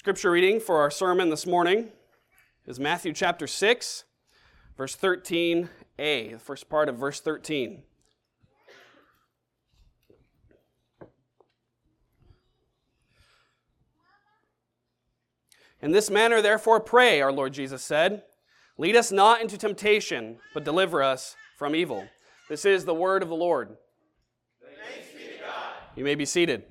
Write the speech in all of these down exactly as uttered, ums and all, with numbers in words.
Scripture reading for our sermon this morning is Matthew chapter six, verse thirteen a, the first part of verse thirteen. In this manner, therefore, pray, our Lord Jesus said, lead us not into temptation, but deliver us from evil. This is the word of the Lord. Thanks be to God. You may be seated.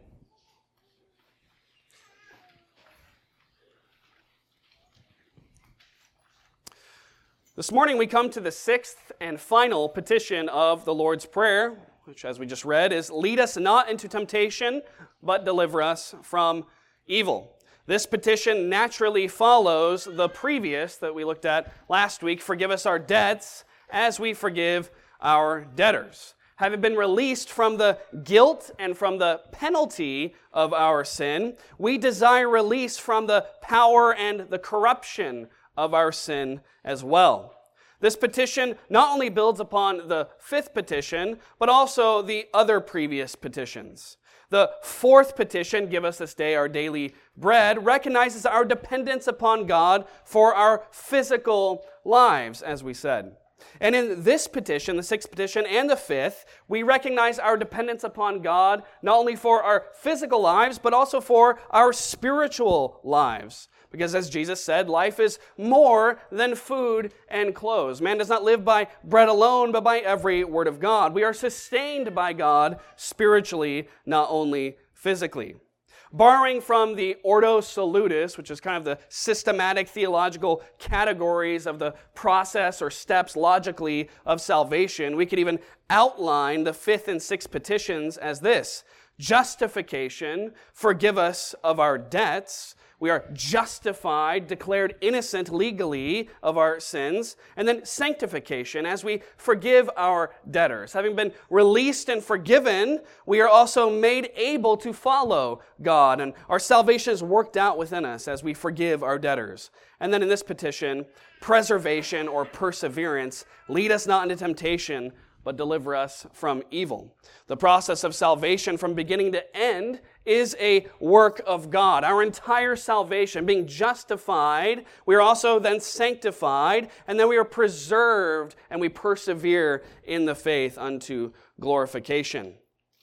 This morning we come to the sixth and final petition of the Lord's Prayer, which, as we just read, is lead us not into temptation, but deliver us from evil. This petition naturally follows the previous that we looked at last week, forgive us our debts as we forgive our debtors. Having been released from the guilt and from the penalty of our sin, we desire release from the power and the corruption of our sin as well. This petition not only builds upon the fifth petition, but also the other previous petitions. The fourth petition, give us this day our daily bread, recognizes our dependence upon God for our physical lives, as we said. And in this petition, the sixth petition and the fifth, we recognize our dependence upon God not only for our physical lives, but also for our spiritual lives. Because as Jesus said, life is more than food and clothes. Man does not live by bread alone, but by every word of God. We are sustained by God spiritually, not only physically. Borrowing from the Ordo Salutis, which is kind of the systematic theological categories of the process or steps logically of salvation, we could even outline the fifth and sixth petitions as this: justification, forgive us of our debts. We are justified, declared innocent legally of our sins. And then sanctification, as we forgive our debtors. Having been released and forgiven, we are also made able to follow God. And our salvation is worked out within us as we forgive our debtors. And then in this petition, preservation or perseverance, lead us not into temptation, but deliver us from evil. The process of salvation from beginning to end is a work of God. Our entire salvation, being justified, we are also then sanctified, and then we are preserved, and we persevere in the faith unto glorification.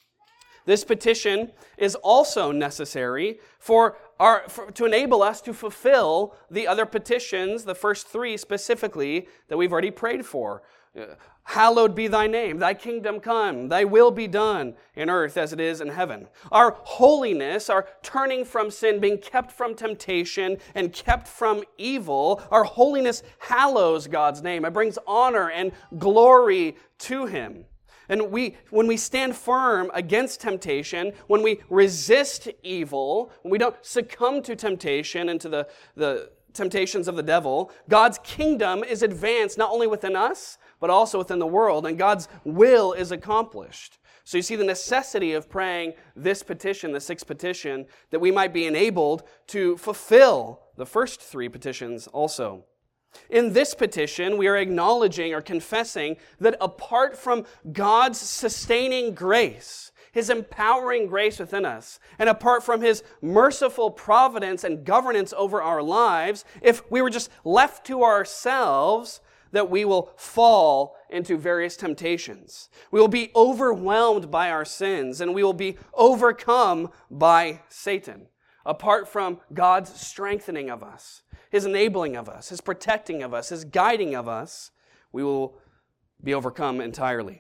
This petition is also necessary for our for, to enable us to fulfill the other petitions, the first three specifically, that we've already prayed for. Hallowed be thy name, thy kingdom come, thy will be done in earth as it is in heaven. Our holiness, our turning from sin, being kept from temptation and kept from evil, our holiness hallows God's name. It brings honor and glory to Him. And we, when we stand firm against temptation, when we resist evil, when we don't succumb to temptation and to the, the temptations of the devil, God's kingdom is advanced not only within us, but also within the world, and God's will is accomplished. So you see the necessity of praying this petition, the sixth petition, that we might be enabled to fulfill the first three petitions also. In this petition, we are acknowledging or confessing that apart from God's sustaining grace, His empowering grace within us, and apart from His merciful providence and governance over our lives, if we were just left to ourselves, that we will fall into various temptations. We will be overwhelmed by our sins, and we will be overcome by Satan. Apart from God's strengthening of us, His enabling of us, His protecting of us, His guiding of us, we will be overcome entirely.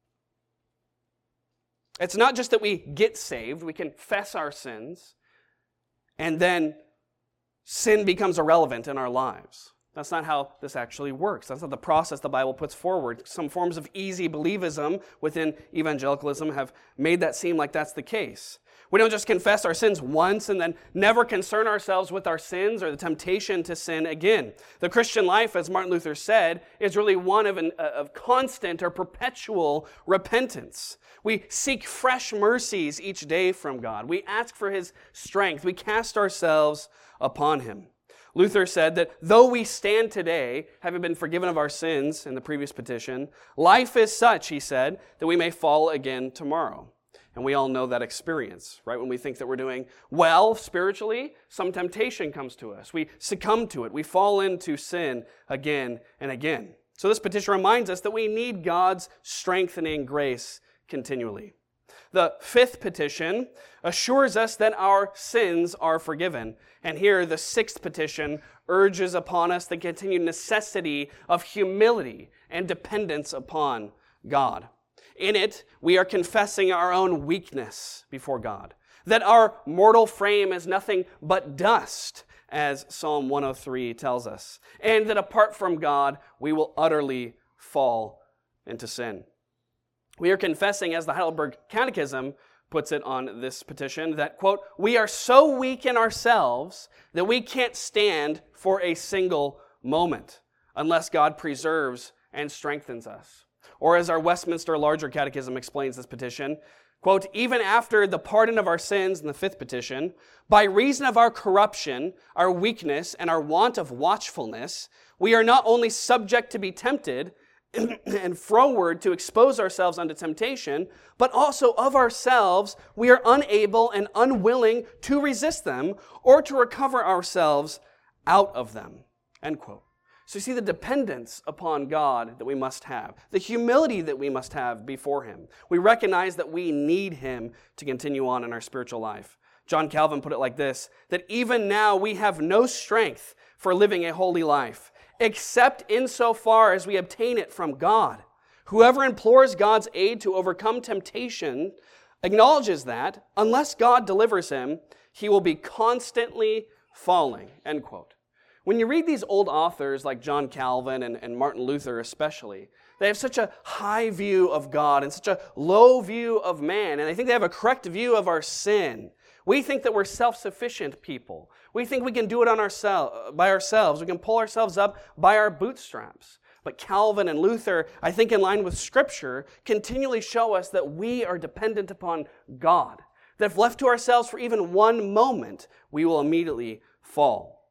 It's not just that we get saved, we confess our sins, and then sin becomes irrelevant in our lives. That's not how this actually works. That's not the process the Bible puts forward. Some forms of easy believism within evangelicalism have made that seem like that's the case. We don't just confess our sins once and then never concern ourselves with our sins or the temptation to sin again. The Christian life, as Martin Luther said, is really one of, an, of constant or perpetual repentance. We seek fresh mercies each day from God. We ask for His strength. We cast ourselves upon Him. Luther said that though we stand today, having been forgiven of our sins in the previous petition, life is such, he said, that we may fall again tomorrow. And we all know that experience, right? When we think that we're doing well spiritually, some temptation comes to us. We succumb to it. We fall into sin again and again. So this petition reminds us that we need God's strengthening grace continually. The fifth petition assures us that our sins are forgiven. And here, the sixth petition urges upon us the continued necessity of humility and dependence upon God. In it, we are confessing our own weakness before God, that our mortal frame is nothing but dust, as Psalm one oh three tells us, and that apart from God, we will utterly fall into sin. We are confessing, as the Heidelberg Catechism puts it on this petition, that, quote, we are so weak in ourselves that we can't stand for a single moment unless God preserves and strengthens us. Or as our Westminster Larger Catechism explains this petition, quote, even after the pardon of our sins in the fifth petition, by reason of our corruption, our weakness, and our want of watchfulness, we are not only subject to be tempted and froward to expose ourselves unto temptation, but also of ourselves we are unable and unwilling to resist them or to recover ourselves out of them. End quote. So you see the dependence upon God that we must have, the humility that we must have before Him. We recognize that we need Him to continue on in our spiritual life. John Calvin put it like this, that even now we have no strength for living a holy life, except insofar as we obtain it from God. Whoever implores God's aid to overcome temptation acknowledges that, unless God delivers him, he will be constantly falling, end quote. When you read these old authors like John Calvin and, and Martin Luther especially, they have such a high view of God and such a low view of man, and I think they have a correct view of our sin. We think that we're self-sufficient people. We think we can do it on oursel- by ourselves. We can pull ourselves up by our bootstraps. But Calvin and Luther, I think in line with Scripture, continually show us that we are dependent upon God. That if left to ourselves for even one moment, we will immediately fall.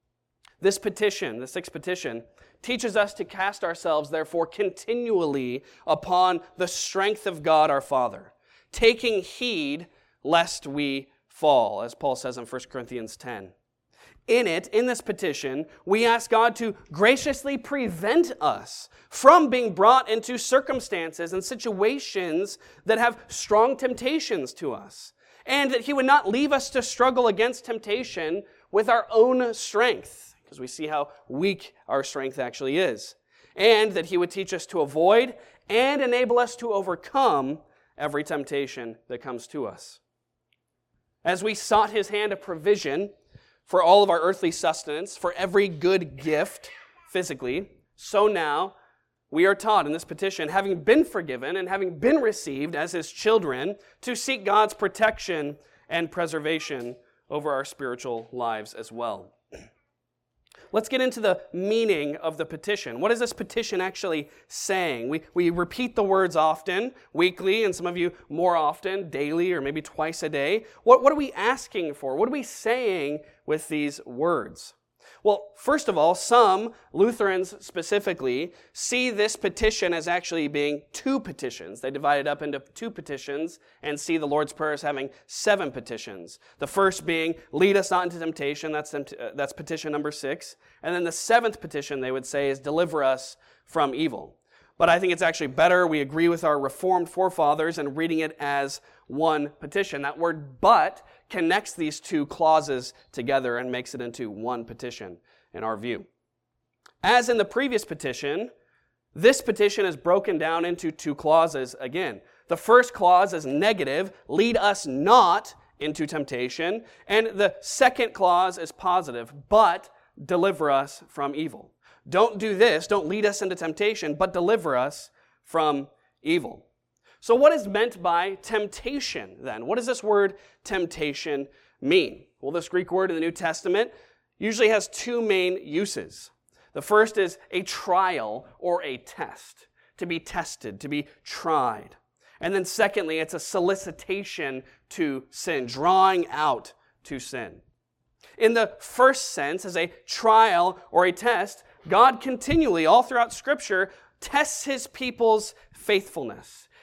This petition, the sixth petition, teaches us to cast ourselves, therefore, continually upon the strength of God our Father, taking heed lest we fall, as Paul says in First Corinthians ten. In it, in this petition, we ask God to graciously prevent us from being brought into circumstances and situations that have strong temptations to us, and that He would not leave us to struggle against temptation with our own strength, because we see how weak our strength actually is, and that He would teach us to avoid and enable us to overcome every temptation that comes to us. As we sought His hand of provision for all of our earthly sustenance, for every good gift physically, so now we are taught in this petition, having been forgiven and having been received as His children, to seek God's protection and preservation over our spiritual lives as well. Let's get into the meaning of the petition. What is this petition actually saying? We, we repeat the words often, weekly, and some of you more often, daily or maybe twice a day. What, what are we asking for? What are we saying with these words? Well, first of all, some, Lutherans specifically, see this petition as actually being two petitions. They divide it up into two petitions and see the Lord's Prayer as having seven petitions. The first being, lead us not into temptation, that's, that's petition number six. And then the seventh petition, they would say, is deliver us from evil. But I think it's actually better, we agree with our Reformed forefathers in reading it as one petition. That word but connects these two clauses together and makes it into one petition in our view. As in the previous petition, this petition is broken down into two clauses again. The first clause is negative, lead us not into temptation, and the second clause is positive, but deliver us from evil. Don't do this, don't lead us into temptation, but deliver us from evil. So what is meant by temptation then? What does this word temptation mean? Well, this Greek word in the New Testament usually has two main uses. The first is a trial or a test, to be tested, to be tried. And then secondly, it's a solicitation to sin, drawing out to sin. In the first sense, as a trial or a test, God continually, all throughout Scripture, tests His people's faithfulness.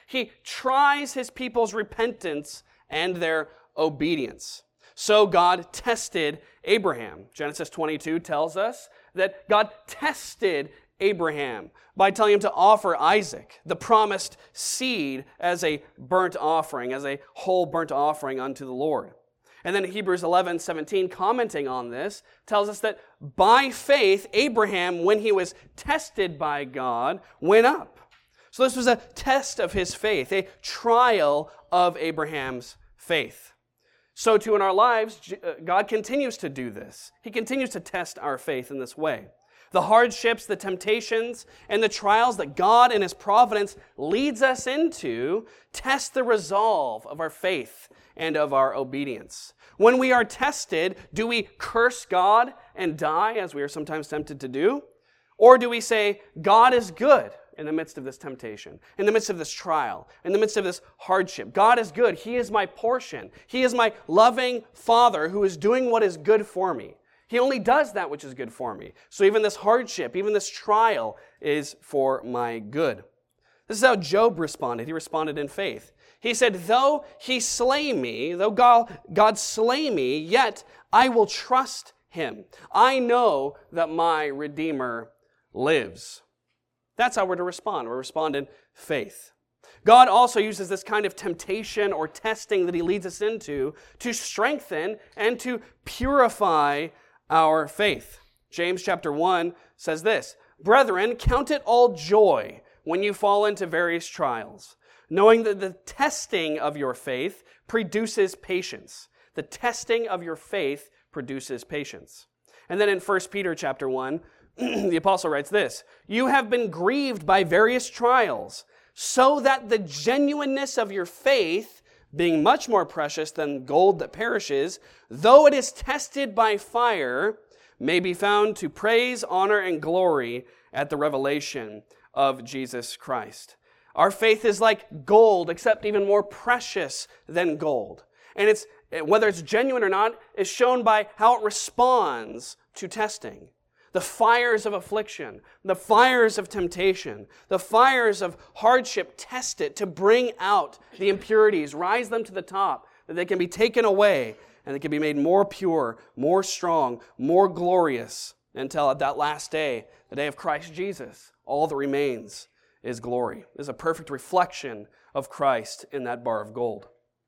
He tries his people's repentance and their obedience. So God tested Abraham. Genesis twenty-two tells us that God tested Abraham by telling him to offer Isaac, the promised seed, as a burnt offering, as a whole burnt offering unto the Lord. And then Hebrews eleven seventeen, commenting on this, tells us that by faith, Abraham, when he was tested by God, went up. So this was a test of his faith, a trial of Abraham's faith. So too in our lives, God continues to do this. He continues to test our faith in this way. The hardships, the temptations, and the trials that God in His providence leads us into test the resolve of our faith and of our obedience. When we are tested, do we curse God and die, as we are sometimes tempted to do? Or do we say, God is good in the midst of this temptation, in the midst of this trial, in the midst of this hardship? God is good. He is my portion. He is my loving Father who is doing what is good for me. He only does that which is good for me. So even this hardship, even this trial is for my good. This is how Job responded. He responded in faith. He said, though he slay me, though God, God slay me, yet I will trust him. I know that my Redeemer lives. That's how we're to respond. We respond in faith. God also uses this kind of temptation or testing that He leads us into to strengthen and to purify our faith. James chapter one says this, brethren, count it all joy when you fall into various trials, knowing that the testing of your faith produces patience. The testing of your faith produces patience. And then in First Peter chapter one, the apostle writes this, you have been grieved by various trials, so that the genuineness of your faith, being much more precious than gold that perishes, though it is tested by fire, may be found to praise, honor, and glory at the revelation of Jesus Christ. Our faith is like gold, except even more precious than gold. And it's whether it's genuine or not is shown by how it responds to testing. The fires of affliction, the fires of temptation, the fires of hardship test it to bring out the impurities, rise them to the top, that they can be taken away and they can be made more pure, more strong, more glorious, until at that last day, the day of Christ Jesus, all that remains is glory. It is a perfect reflection of Christ in that bar of gold.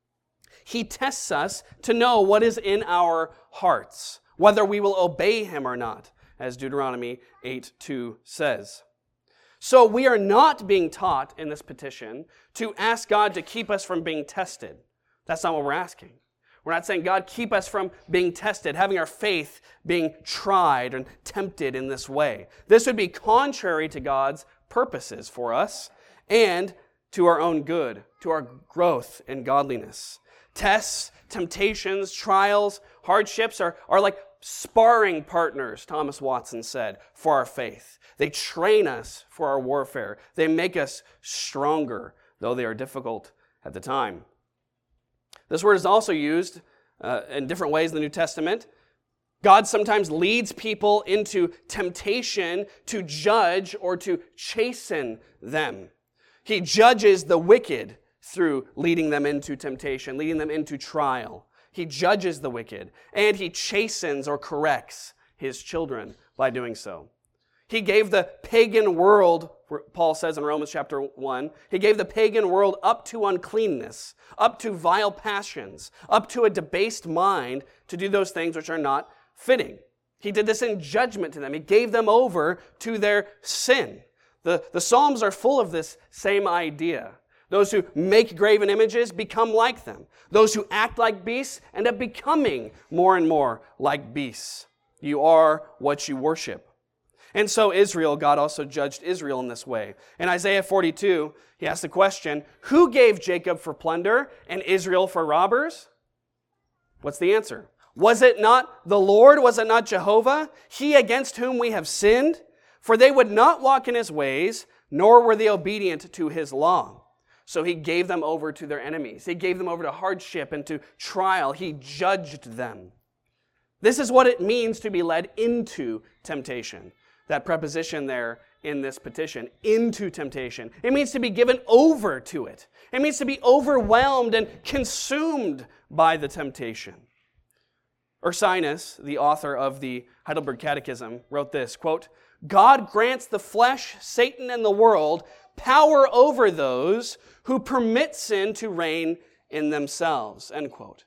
He tests us to know what is in our hearts, whether we will obey Him or not, as Deuteronomy eight two says. So we are not being taught in this petition to ask God to keep us from being tested. That's not what we're asking. We're not saying, God, keep us from being tested, having our faith being tried and tempted in this way. This would be contrary to God's purposes for us and to our own good, to our growth in godliness. Tests, temptations, trials, hardships are, are like sparring partners, Thomas Watson said, for our faith. They train us for our warfare. They make us stronger, though they are difficult at the time. This word is also used uh, in different ways in the New Testament. God sometimes leads people into temptation to judge or to chasten them. He judges the wicked through leading them into temptation, leading them into trial. He judges the wicked, and He chastens or corrects His children by doing so. He gave the pagan world, Paul says in Romans chapter one, He gave the pagan world up to uncleanness, up to vile passions, up to a debased mind to do those things which are not fitting. He did this in judgment to them. He gave them over to their sin. The, the Psalms are full of this same idea. Those who make graven images become like them. Those who act like beasts end up becoming more and more like beasts. You are what you worship. And so Israel, God also judged Israel in this way. In Isaiah forty-two, He asked the question, who gave Jacob for plunder and Israel for robbers? What's the answer? Was it not the Lord? Was it not Jehovah? He against whom we have sinned? For they would not walk in His ways, nor were they obedient to His law. So He gave them over to their enemies. He gave them over to hardship and to trial. He judged them. This is what it means to be led into temptation. That preposition there, in this petition, into temptation. It means to be given over to it. It means to be overwhelmed and consumed by the temptation. Ursinus, the author of the Heidelberg Catechism, wrote this, quote, God grants the flesh, Satan, and the world power over those who permit sin to reign in themselves, end quote.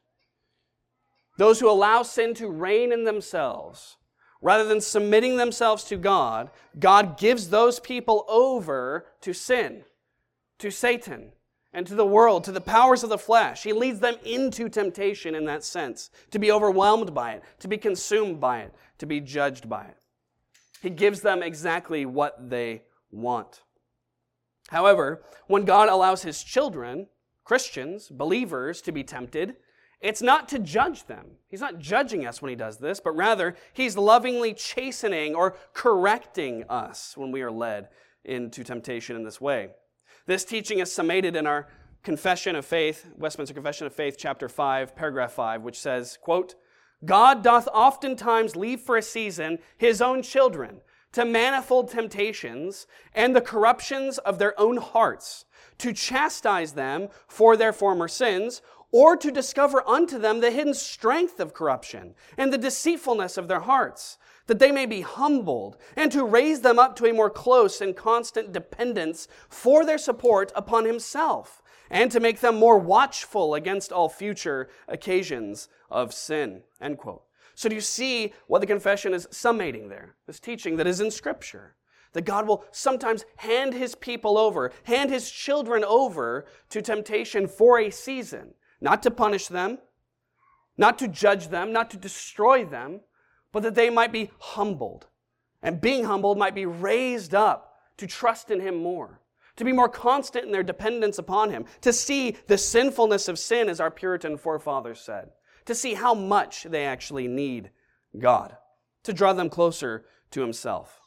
Those who allow sin to reign in themselves, rather than submitting themselves to God, God gives those people over to sin, to Satan, and to the world, to the powers of the flesh. He leads them into temptation in that sense, to be overwhelmed by it, to be consumed by it, to be judged by it. He gives them exactly what they want. However, when God allows His children, Christians, believers, to be tempted, it's not to judge them. He's not judging us when He does this, but rather He's lovingly chastening or correcting us when we are led into temptation in this way. This teaching is summated in our Confession of Faith, Westminster Confession of Faith, chapter five, paragraph five, which says, quote, God doth oftentimes leave for a season His own children to manifold temptations and the corruptions of their own hearts, to chastise them for their former sins, or to discover unto them the hidden strength of corruption and the deceitfulness of their hearts, that they may be humbled, and to raise them up to a more close and constant dependence for their support upon Himself, and to make them more watchful against all future occasions of sin. End quote. So do you see what the confession is summating there? This teaching that is in Scripture, that God will sometimes hand His people over, hand His children over to temptation for a season, not to punish them, not to judge them, not to destroy them, but that they might be humbled. And being humbled might be raised up to trust in Him more, to be more constant in their dependence upon Him, to see the sinfulness of sin, as our Puritan forefathers said, to see how much they actually need God, to draw them closer to Himself.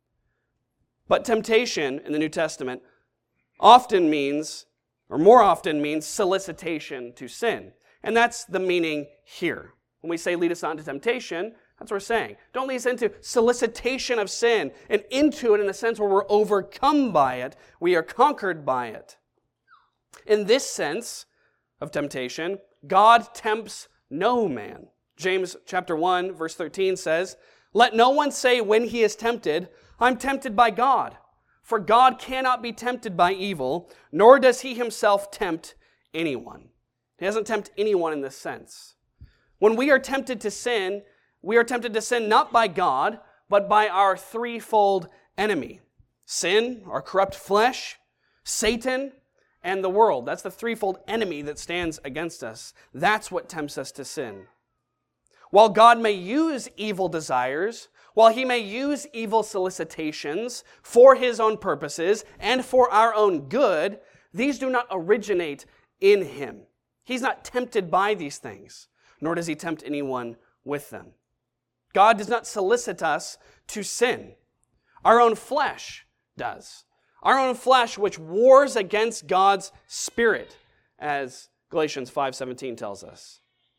But temptation in the New Testament often means, or more often means, solicitation to sin. And that's the meaning here. When we say lead us not into temptation, that's what we're saying. Don't lead us into solicitation of sin and into it in the sense where we're overcome by it. We are conquered by it. In this sense of temptation, God tempts no man. James chapter one, verse thirteen says, let no one say when he is tempted, I'm tempted by God. For God cannot be tempted by evil, nor does He Himself tempt anyone. He doesn't tempt anyone in this sense. When we are tempted to sin, we are tempted to sin not by God, but by our threefold enemy. Sin, our corrupt flesh, Satan, and the world. That's the threefold enemy that stands against us. That's what tempts us to sin. While God may use evil desires, while He may use evil solicitations for His own purposes and for our own good, these do not originate in Him. He's not tempted by these things, nor does He tempt anyone with them. God does not solicit us to sin. Our own flesh does. Our own flesh, which wars against God's Spirit, as Galatians five seventeen tells us.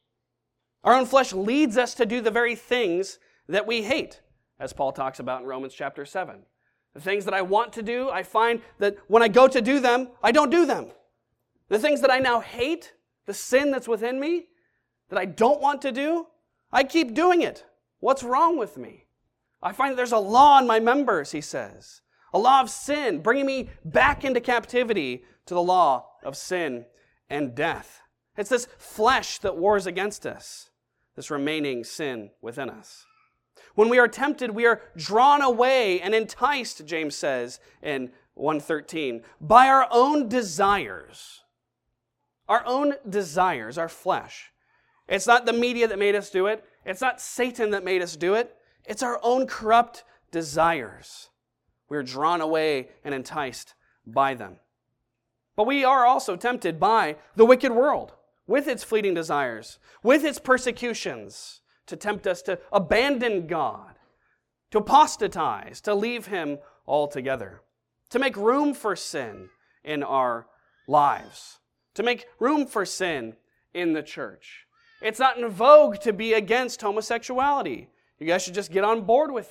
Our own flesh leads us to do the very things that we hate, as Paul talks about in Romans chapter seven. The things that I want to do, I find that when I go to do them, I don't do them. The things that I now hate, the sin that's within me, that I don't want to do, I keep doing it. What's wrong with me? I find that there's a law in my members, he says. A law of sin, bringing me back into captivity to the law of sin and death. It's this flesh that wars against us, this remaining sin within us. When we are tempted, we are drawn away and enticed, James says in one thirteen, by our own desires. Our own desires, our flesh. It's not the media that made us do it. It's not Satan that made us do it. It's our own corrupt desires. We're drawn away and enticed by them. But we are also tempted by the wicked world, with its fleeting desires, with its persecutions, to tempt us to abandon God, to apostatize, to leave Him altogether, to make room for sin in our lives, to make room for sin in the church. It's not in vogue to be against homosexuality. You guys should just get on board with it.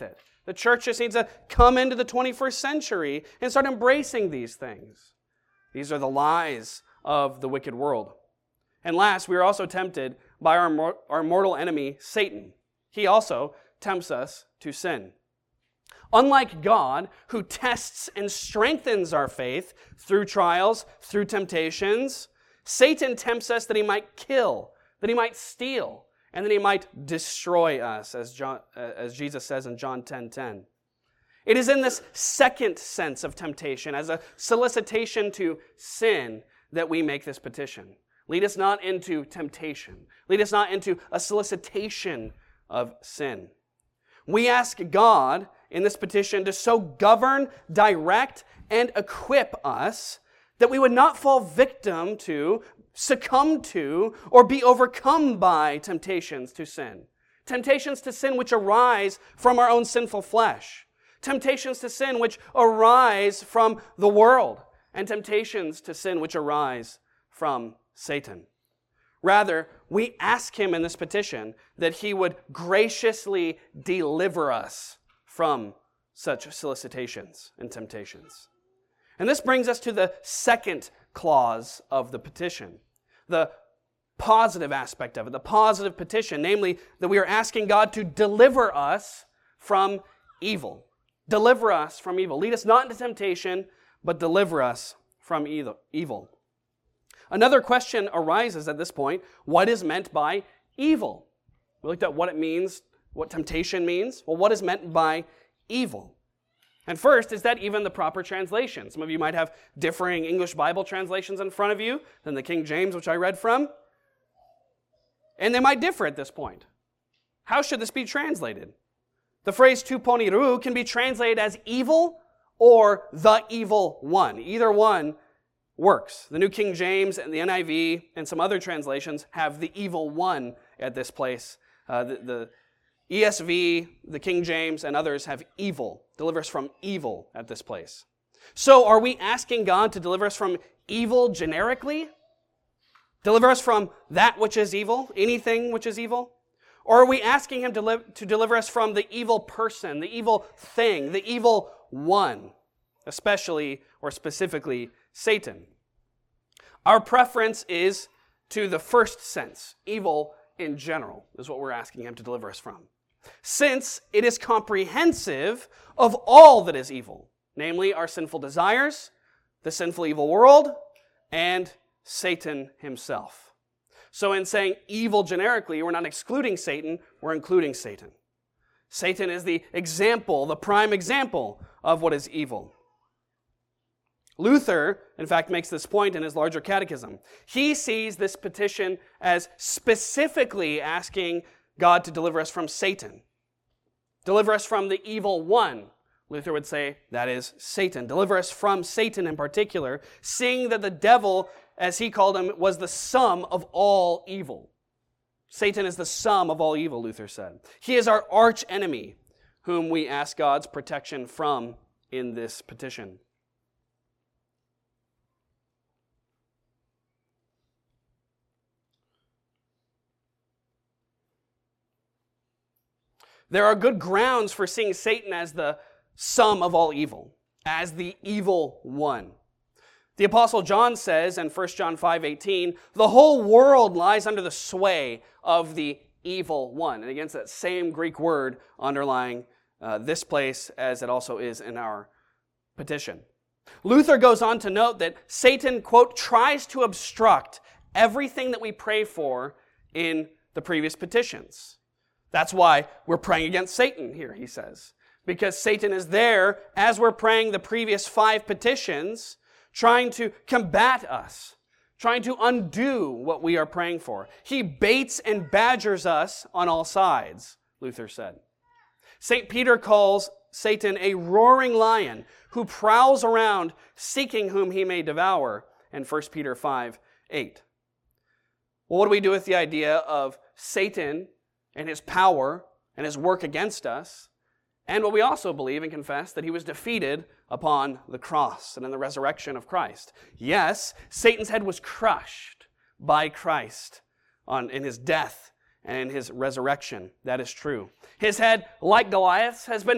The church just needs to come into the twenty-first century and start embracing these things. These are the lies of the wicked world. And last, we are also tempted by our, our mortal enemy, Satan. He also tempts us to sin. Unlike God, who tests and strengthens our faith through trials, through temptations, Satan tempts us that he might kill, that he might steal, and that he might destroy us, as, John, as Jesus says in John ten ten. It is in this second sense of temptation, as a solicitation to sin, that we make this petition. Lead us not into temptation. Lead us not into a solicitation of sin. We ask God in this petition to so govern, direct, and equip us that we would not fall victim to, succumb to, or be overcome by temptations to sin. Temptations to sin which arise from our own sinful flesh. Temptations to sin which arise from the world. And temptations to sin which arise from Satan. Rather, we ask him in this petition that he would graciously deliver us from such solicitations and temptations. And this brings us to the second clause of the petition, the positive aspect of it, the positive petition, namely that we are asking God to deliver us from evil. Deliver us from evil. Lead us not into temptation, but deliver us from evil. Another question arises at this point. What is meant by evil? We looked at what it means, what temptation means. Well, what is meant by evil? And first, is that even the proper translation? Some of you might have differing English Bible translations in front of you than the King James, which I read from. And they might differ at this point. How should this be translated? The phrase tu poniru can be translated as evil or the evil one. Either one works. The New King James and the N I V and some other translations have the evil one at this place. Uh, the, the E S V, the King James, and others have evil. Deliver us from evil at this place. So are we asking God to deliver us from evil generically? Deliver us from that which is evil? Anything which is evil? Or are we asking him to, live, to deliver us from the evil person, the evil thing, the evil one, especially or specifically Satan? Our preference is to the first sense, evil in general, is what we're asking him to deliver us from. Since it is comprehensive of all that is evil, namely our sinful desires, the sinful evil world, and Satan himself. So in saying evil generically, we're not excluding Satan, we're including Satan. Satan is the example, the prime example of what is evil. Luther, in fact, makes this point in his larger catechism. He sees this petition as specifically asking God to deliver us from Satan. Deliver us from the evil one. Luther would say that is Satan. Deliver us from Satan in particular, seeing that the devil, as he called him, was the sum of all evil. Satan is the sum of all evil, Luther said. He is our arch enemy, whom we ask God's protection from in this petition. There are good grounds for seeing Satan as the sum of all evil, as the evil one. The Apostle John says in First John five eighteen, the whole world lies under the sway of the evil one. And again, it's that same Greek word underlying uh, this place as it also is in our petition. Luther goes on to note that Satan, quote, tries to obstruct everything that we pray for in the previous petitions. That's why we're praying against Satan here, he says. Because Satan is there, as we're praying the previous five petitions, trying to combat us, trying to undo what we are praying for. He baits and badgers us on all sides, Luther said. Saint Peter calls Satan a roaring lion who prowls around seeking whom he may devour in First Peter five eight. Well, what do we do with the idea of Satan and his power and his work against us, and what we also believe and confess, that he was defeated upon the cross and in the resurrection of Christ? Yes, Satan's head was crushed by Christ on, in his death and in his resurrection. That is true. His head, like Goliath's, has been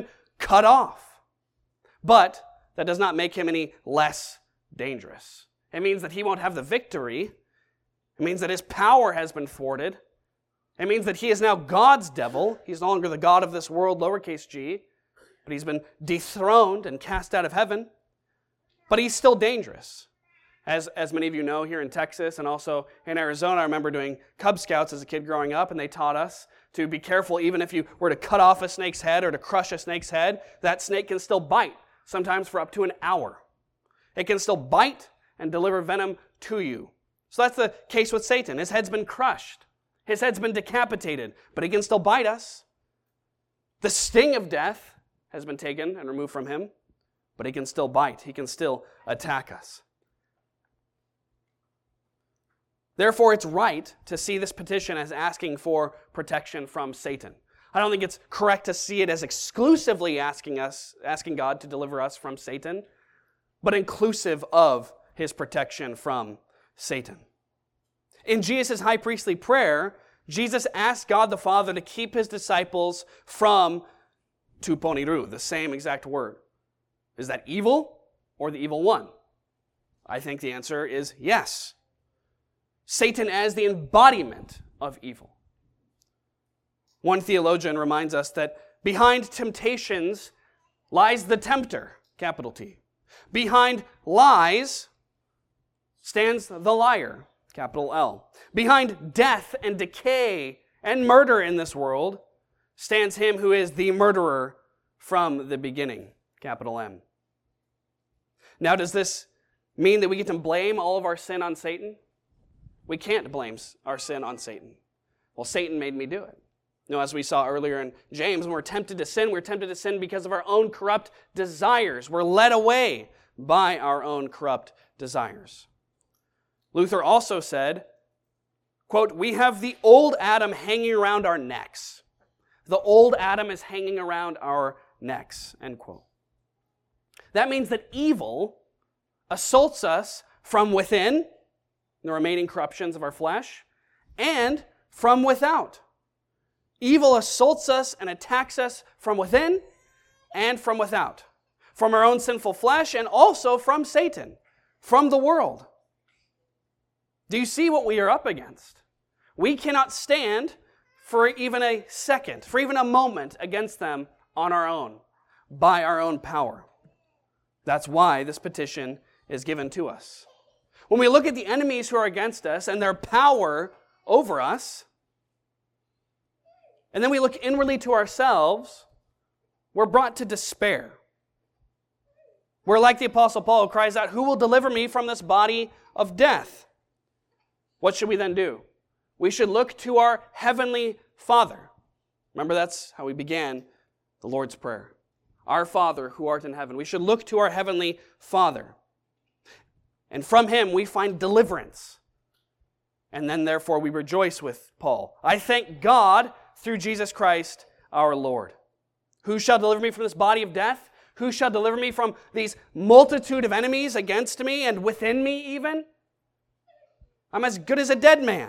cut off. But that does not make him any less dangerous. It means that he won't have the victory. It means that his power has been thwarted. It means that he is now God's devil. He's no longer the God of this world, lowercase g, but he's been dethroned and cast out of heaven. But he's still dangerous. As, as many of you know, here in Texas and also in Arizona, I remember doing Cub Scouts as a kid growing up, and they taught us to be careful even if you were to cut off a snake's head or to crush a snake's head, that snake can still bite, sometimes for up to an hour. It can still bite and deliver venom to you. So that's the case with Satan. His head's been crushed. His head's been decapitated, but he can still bite us. The sting of death has been taken and removed from him, but he can still bite. He can still attack us. Therefore, it's right to see this petition as asking for protection from Satan. I don't think it's correct to see it as exclusively asking us, asking God to deliver us from Satan, but inclusive of his protection from Satan. In Jesus' high priestly prayer, Jesus asked God the Father to keep his disciples from Tuponiru, the same exact word. Is that evil or the evil one? I think the answer is yes. Satan as the embodiment of evil. One theologian reminds us that behind temptations lies the tempter, capital T. Behind lies stands the liar, capital L. Behind death and decay and murder in this world stands him who is the murderer from the beginning, capital M. Now, does this mean that we get to blame all of our sin on Satan? We can't blame our sin on Satan. Well, Satan made me do it. You know, as we saw earlier in James, when we're tempted to sin, we're tempted to sin because of our own corrupt desires. We're led away by our own corrupt desires. Luther also said, quote, "We have the old Adam hanging around our necks." The old Adam is hanging around our necks, end quote. That means that evil assaults us from within, the remaining corruptions of our flesh, and from without. Evil assaults us and attacks us from within and from without. From our own sinful flesh and also from Satan, from the world. Do you see what we are up against? We cannot stand for even a second, for even a moment against them on our own, by our own power. That's why this petition is given to us. When we look at the enemies who are against us and their power over us, and then we look inwardly to ourselves, we're brought to despair. We're like the Apostle Paul who cries out, "Who will deliver me from this body of death?" What should we then do? We should look to our heavenly Father. Remember, that's how we began the Lord's Prayer. Our Father who art in heaven. We should look to our heavenly Father. And from him we find deliverance. And then therefore we rejoice with Paul. I thank God through Jesus Christ our Lord. Who shall deliver me from this body of death? Who shall deliver me from these multitude of enemies against me and within me even? I'm as good as a dead man.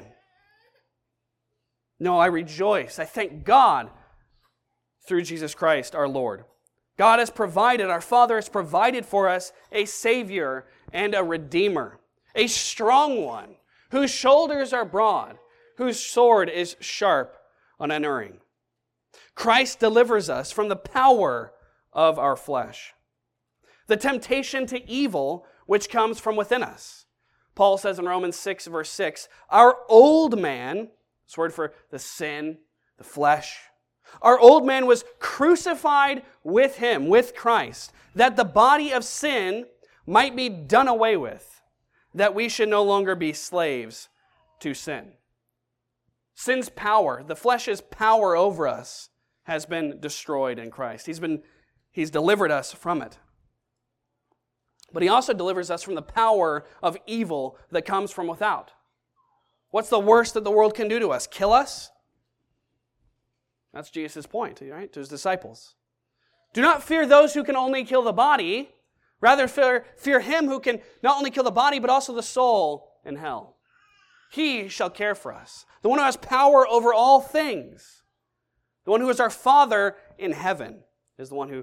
No, I rejoice. I thank God through Jesus Christ our Lord. God has provided, our Father has provided for us a Savior and a Redeemer, a strong one, whose shoulders are broad, whose sword is sharp and unerring. Christ delivers us from the power of our flesh, the temptation to evil which comes from within us. Paul says in Romans six, verse six, our old man, this word for the sin, the flesh, our old man was crucified with him, with Christ, that the body of sin might be done away with, that we should no longer be slaves to sin. Sin's power, the flesh's power over us, has been destroyed in Christ. He's been, he's delivered us from it. But he also delivers us from the power of evil that comes from without. What's the worst that the world can do to us? Kill us? That's Jesus' point, right, to his disciples. Do not fear those who can only kill the body. Rather fear, fear him who can not only kill the body, but also the soul in hell. He shall care for us. The one who has power over all things. The one who is our Father in heaven is the one who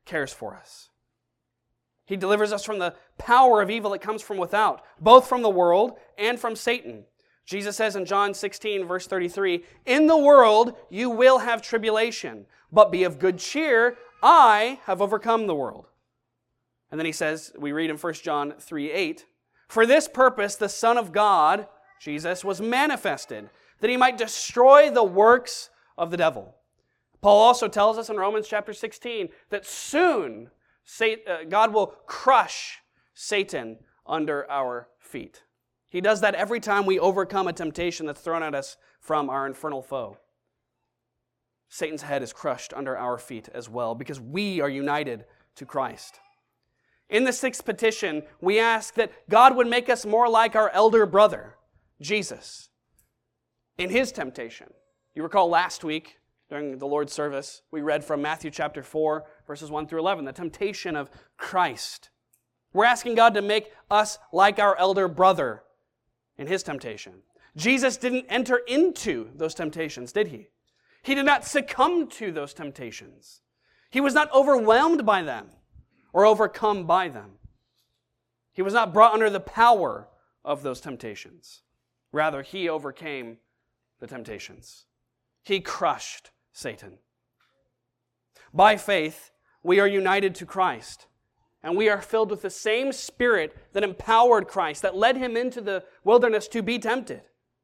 cares for us. He delivers us from the power of evil that comes from without, both from the world and from Satan. Jesus says in John sixteen, verse thirty-three, "In the world you will have tribulation, but be of good cheer, I have overcome the world." And then he says, we read in First John three eight, "For this purpose the Son of God, Jesus, was manifested, that he might destroy the works of the devil." Paul also tells us in Romans chapter sixteen that soon God will crush Satan under our feet. He does that every time we overcome a temptation that's thrown at us from our infernal foe. Satan's head is crushed under our feet as well because we are united to Christ. In the sixth petition, we ask that God would make us more like our elder brother, Jesus, in his temptation. You recall last week, during the Lord's service, we read from Matthew chapter four, verses one through eleven, the temptation of Christ. We're asking God to make us like our elder brother in his temptation. Jesus didn't enter into those temptations, did he? He did not succumb to those temptations. He was not overwhelmed by them or overcome by them. He was not brought under the power of those temptations. Rather, he overcame the temptations. He crushed Satan. By faith, we are united to Christ, and we are filled with the same Spirit that empowered Christ, that led him into the wilderness to be tempted.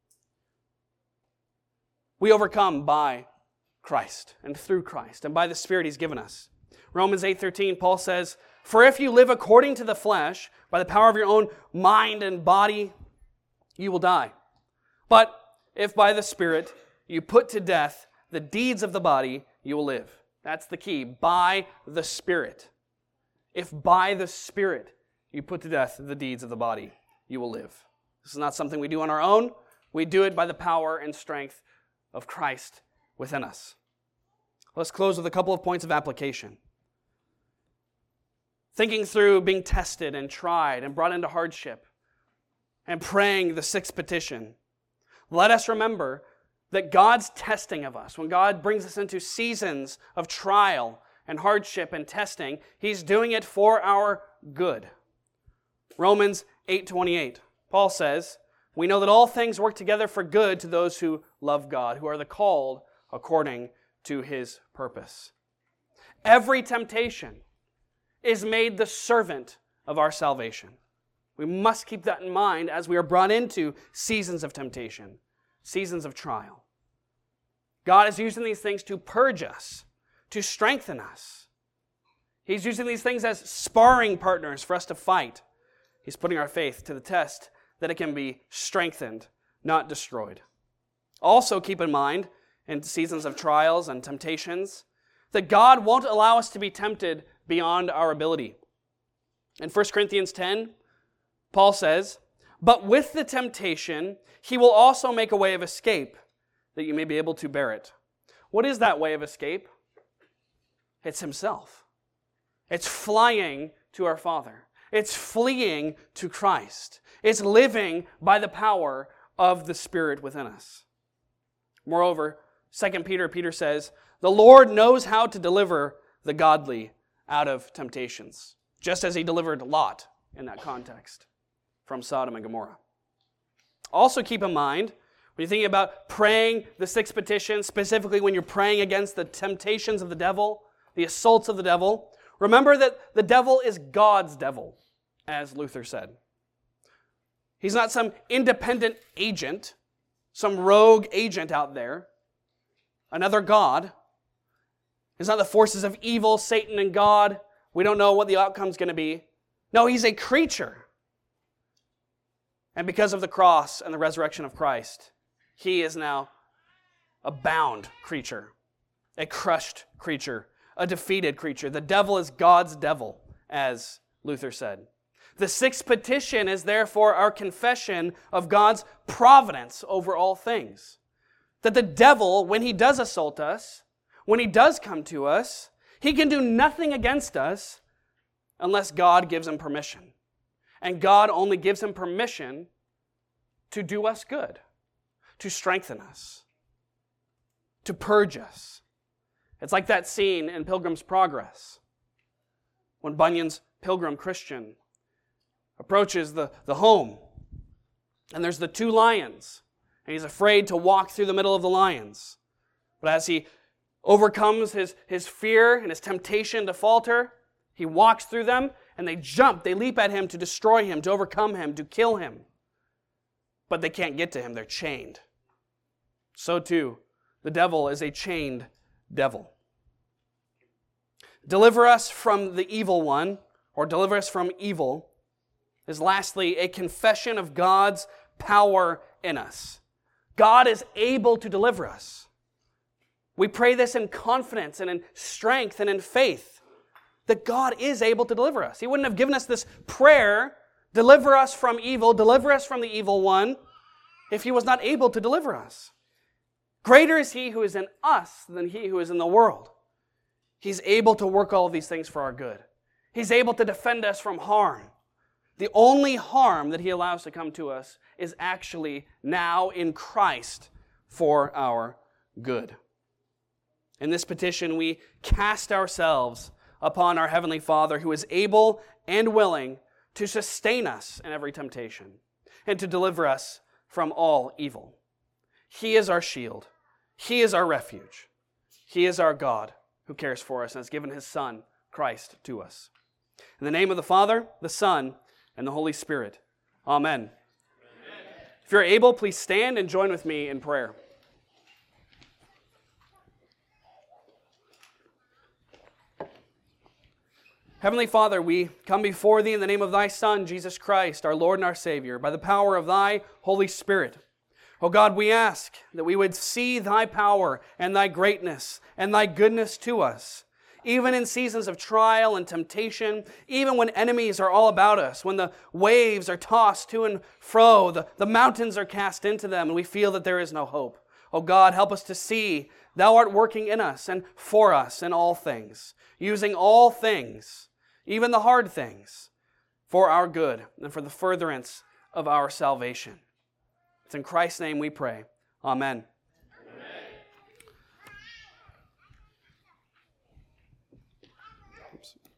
We overcome by Christ and through Christ and by the Spirit he's given us. Romans eight thirteen, Paul says, "For if you live according to the flesh, by the power of your own mind and body, you will die. But if by the Spirit you put to death the deeds of the body, you will live." That's the key. By the Spirit. If by the Spirit you put to death the deeds of the body, you will live. This is not something we do on our own. We do it by the power and strength of Christ within us. Let's close with a couple of points of application. Thinking through being tested and tried and brought into hardship and praying the sixth petition, let us remember that God's testing of us, when God brings us into seasons of trial and hardship and testing, he's doing it for our good. Romans eight twenty-eight, Paul says, "We know that all things work together for good to those who love God, who are the called according to his purpose." Every temptation is made the servant of our salvation. We must keep that in mind as we are brought into seasons of temptation, seasons of trial. God is using these things to purge us, to strengthen us. He's using these things as sparring partners for us to fight. He's putting our faith to the test that it can be strengthened, not destroyed. Also keep in mind, in seasons of trials and temptations, that God won't allow us to be tempted beyond our ability. In First Corinthians ten, Paul says, "But with the temptation, he will also make a way of escape, that you may be able to bear it." What is that way of escape? It's himself. It's flying to our Father. It's fleeing to Christ. It's living by the power of the Spirit within us. Moreover, Second Peter, Peter says, "The Lord knows how to deliver the godly out of temptations," just as he delivered Lot in that context from Sodom and Gomorrah. Also keep in mind, when you're thinking about praying the sixth petition, specifically when you're praying against the temptations of the devil, the assaults of the devil, remember that the devil is God's devil, as Luther said. He's not some independent agent, some rogue agent out there, another god. It's not the forces of evil, Satan and God. We don't know what the outcome's going to be. No, he's a creature. And because of the cross and the resurrection of Christ, he is now a bound creature, a crushed creature, a defeated creature. The devil is God's devil, as Luther said. The sixth petition is therefore our confession of God's providence over all things. That the devil, when he does assault us, when he does come to us, he can do nothing against us unless God gives him permission. And God only gives him permission to do us good, to strengthen us, to purge us. It's like that scene in Pilgrim's Progress when Bunyan's pilgrim Christian approaches the, the home, and there's the two lions, and he's afraid to walk through the middle of the lions. But as he overcomes his, his fear and his temptation to falter, he walks through them, and they jump, they leap at him to destroy him, to overcome him, to kill him. But they can't get to him, they're chained. So too, the devil is a chained devil. Deliver us from the evil one, or deliver us from evil, is lastly a confession of God's power in us. God is able to deliver us. We pray this in confidence and in strength and in faith, that God is able to deliver us. He wouldn't have given us this prayer, deliver us from evil, deliver us from the evil one, if He was not able to deliver us. Greater is He who is in us than he who is in the world. He's able to work all of these things for our good. He's able to defend us from harm. The only harm that He allows to come to us is actually now in Christ for our good. In this petition, we cast ourselves upon our Heavenly Father, who is able and willing to sustain us in every temptation and to deliver us from all evil. He is our shield. He is our refuge. He is our God who cares for us and has given His Son, Christ, to us. In the name of the Father, the Son, and the Holy Spirit. Amen. Amen. If you're able, please stand and join with me in prayer. Heavenly Father, we come before Thee in the name of Thy Son, Jesus Christ, our Lord and our Savior, by the power of Thy Holy Spirit. O God, we ask that we would see Thy power and Thy greatness and Thy goodness to us, even in seasons of trial and temptation, even when enemies are all about us, when the waves are tossed to and fro, the, the mountains are cast into them, and we feel that there is no hope. O God, help us to see Thou art working in us and for us in all things, using all things, even the hard things, for our good and for the furtherance of our salvation. It's in Christ's name we pray. Amen. Amen. Oops.